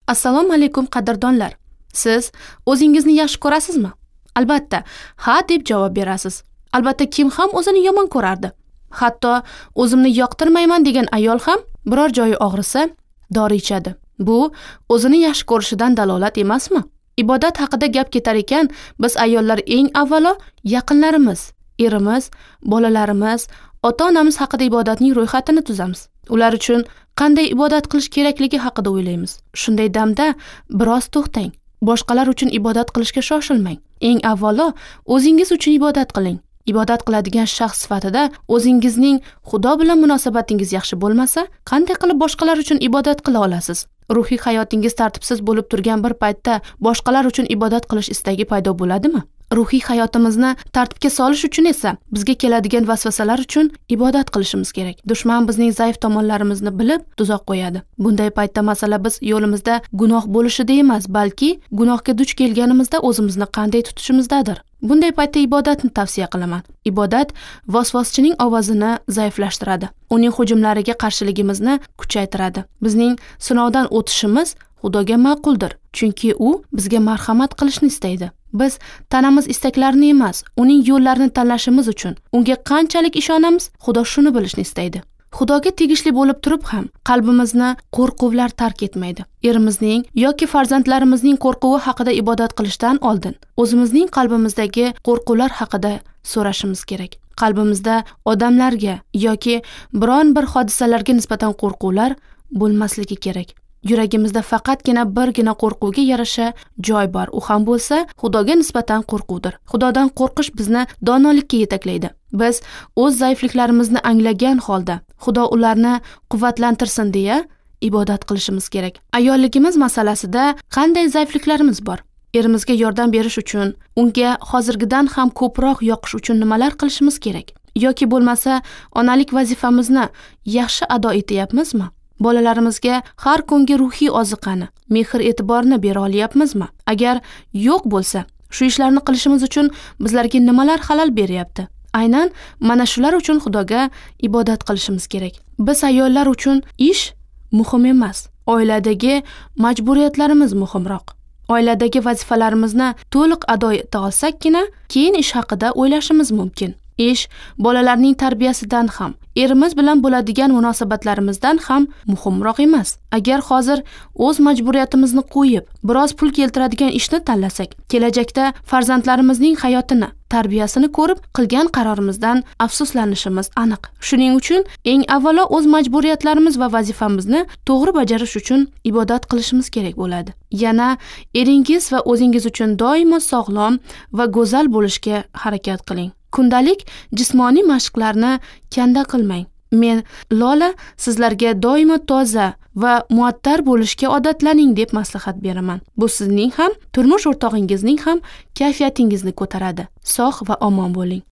Assalomu alaykum qadrdonlar. Siz o'zingizni yaxshi ko'rasizmi? Albatta, ha deb javob berasiz. Albatta, kim ham o'zini yomon ko'rardi? Hatto o'zimni yoqtirmayman degan ayol ham biror joyi og'risa, dori ichadi. Bu o'zini yaxshi ko'rishidan dalolat emasmi? Ibodat haqida gap ketar ekan, biz ayollar eng avvalo yaqinlarimiz, erimiz, bolalarimiz, ota-onamiz haqida ibodatning ro'yxatini tuzamiz. Ular uchun qanday ibodat qilish kerakligi haqida o'ylaymiz. Shunday damda biroz to'xtang. Boshqalar uchun ibodat qilishga shoshilmang. Eng avvalo o'zingiz uchun ibodat qiling. Ibodat qiladigan shaxs sifatida o'zingizning Xudo bilan munosabatingiz yaxshi bo'lmasa, qanday qilib boshqalar uchun ibodat qila olasiz? Ruhiy hayotingiz tartibsiz bo'lib turgan bir paytda boshqalar uchun ibodat qilish istagi paydo bo'ladimi? Ruhiy hayotimizni tartibga solish uchun esa bizga keladigan vasvasalar uchun ibodat qilishimiz kerak. Dushman bizning zaif tomonlarimizni bilib tuzoq qo'yadi. Bunday paytda masala biz yo'limizda gunoh bo'lishida emas, balki gunohga duch kelganimizda o'zimizni qanday tutishimizdadir. Bunday paytda ibodatni tavsiya qilaman. Ibodat vasvoschining ovozini zaiflashtiradi. Uning hujumlariga qarshiligimizni kuchaytiradi. Bizning sinovdan o'tishimiz Xudoga ma'quldir, chunki u bizga marhamat qilishni istaydi. Biz tanamiz istaklarini emas, uning yo'llarini tanlashimiz uchun unga qanchalik ishonamiz, Xudo shuni bilishni istaydi. Xudoga tegishli bo'lib turib ham qalbimizni qo'rquvlar tark etmaydi. Erimizning yoki farzandlarimizning qo'rquvi haqida ibodat qilishdan oldin o'zimizning qalbimizdagi qo'rquvlar haqida so'rashimiz kerak. Qalbimizda odamlarga yoki biron bir hodisalarga nisbatan qo'rquvlar bo'lmasligi kerak. Yuragimizda faqatgina birgina qo'rquvga yarasha joy bor. U ham bo'lsa Xudoga nisbatan qo'rquvdir. Xudodan qo'rqish bizni donolikka yetaklaydi. Biz o'z zaifliklarimizni anglagan holda Xudo ularni quvvatlantirsin deya ibodat qilishimiz kerak. Ayolligimiz masalasida qanday zaifliklarimiz bor? Erimizga yordam berish uchun, unga hozirgidan ham ko'proq yoqish uchun nimalar qilishimiz kerak? Yoki bo'lmasa, onalik vazifamizni yaxshi ado etyapmizmi? Bolalarimizga har kungi ruhiy oziqani, mehr-e'tiborni bera olyapmizmi? Agar yo'q bo'lsa, shu ishlarni qilishimiz uchun bizlarga nimalar xalal beryapti? Aynan mana shular uchun Xudoga ibodat qilishimiz kerak. Biz ayollar uchun ish muhim emas, oiladagi majburiyatlarimiz muhimroq. Oiladagi vazifalarimizni to'liq ado eta olsakkina, keyin ish haqida o'ylashimiz mumkin. Ish bolalarning tarbiyasidan ham, erimiz bilan bo'ladigan munosabatlarimizdan ham muhimroq emas. Agar hozir o'z majburiyatimizni qo'yib, biroz pul keltiradigan ishni tanlasak, kelajakda farzandlarimizning hayotini, tarbiyasini ko'rib, qilgan qarorimizdan afsuslanishimiz aniq. Shuning uchun eng avvalo o'z majburiyatlarimiz va vazifamizni to'g'ri bajarish uchun ibodat qilishimiz kerak bo'ladi. Yana eringiz va o'zingiz uchun doimo sog'lom va go'zal bo'lishga harakat qiling. Kundalik jismoniy mashqlarni kanda qilmang. Men Lola sizlarga doimo toza va muattar bo'lishga odatlaning deb maslahat beraman. Bu sizning ham, turmush o'rtog'ingizning ham kayfiyatingizni ko'taradi. Sog' va omon bo'ling.